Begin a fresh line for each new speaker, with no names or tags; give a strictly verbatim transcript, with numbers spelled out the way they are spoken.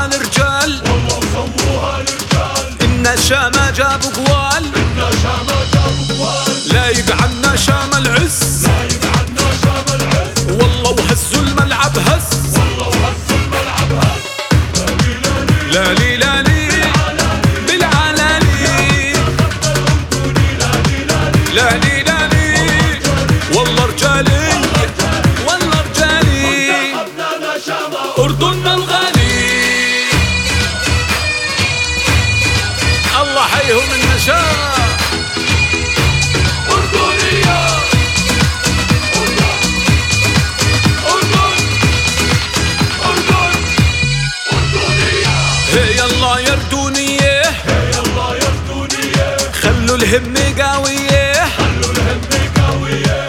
سووها الرجال،
والله وسووها الرجال.
إن الشام جابوا قوال،
إن الشام جابوا قوال.
لايق عنا شام العز،
لايق عنا شام العز.
والله وهزوا الملعب هز،
والله وهزوا الملعب هز.
لالي لالي بالعلالي، لالي لالي والله رجالي، والله رجالي أردننا الغالي. الله حيهم النشاء
أردنية. أردن أردن أردن أردنية.
هي الله يا أردنية،
هي الله يا أردنية.
خلوا الهم قاوية،
خلوا الهم قوية.